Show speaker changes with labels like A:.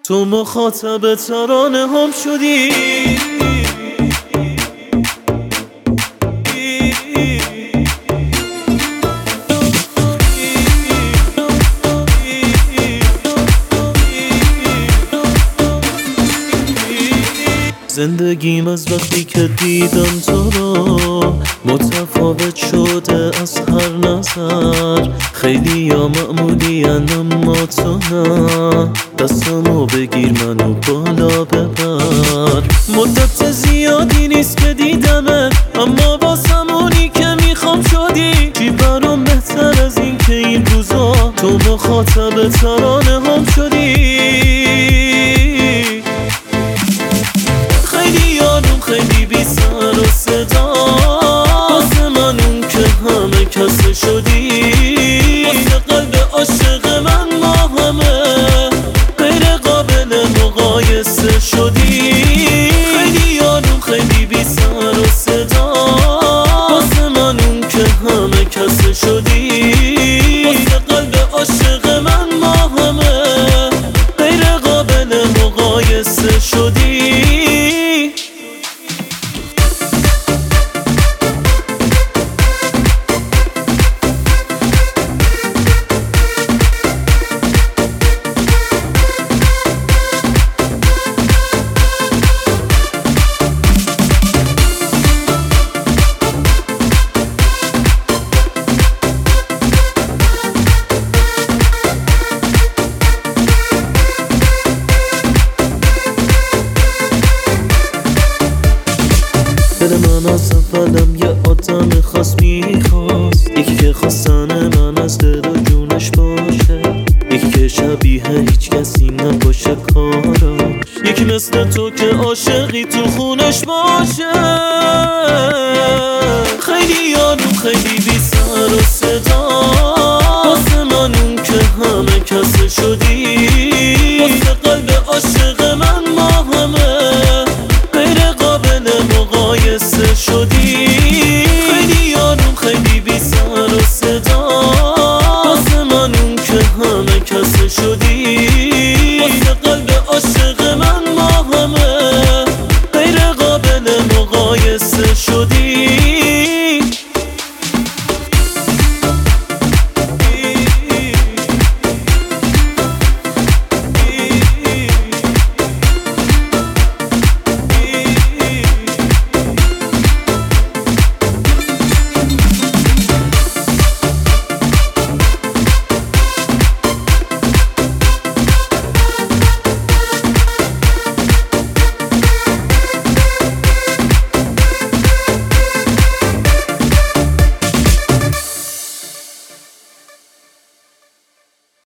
A: تو مخاطب ترانه هم شدی. زندگیم از وقتی که دیدم تو رو متفاوت شده از هر نظر. خیلی یا معمولی اما تو نه. دستمو بگیر منو بالا ببر. مدت زیادی نیست که دیدمت، اما واسم اونی که میخوام شدی. چی برام بهتر از این که این روزا تو مخاطب ترانه هم شدی. خیلی بی سر و صدا واسه من اون که همه کس شدی. واسه قلب عاشق من ما همه غیر قابل مقایسه شدی. خیلی بی سر و صدا واسه من اون که همه کس شدی. واسه قلب عاشق من ما همه غیر قابل مقایسه شدی. دل من از اولم یه آدم خاص میخواست. یکی که خواستن من از دل و جونش باشه. یکی که شبیه هیچ کسی نباشه کاراش. یکی مثل تو که عاشقی تو خونش باشه. خیلی بی سر و صدا واسه من اون که همه کس شدی. واسه قلب عاشق من ما همه غیر قابل مقایسه شدی. خیلی بی سر و صدا واسه من اون که همه کس شدی.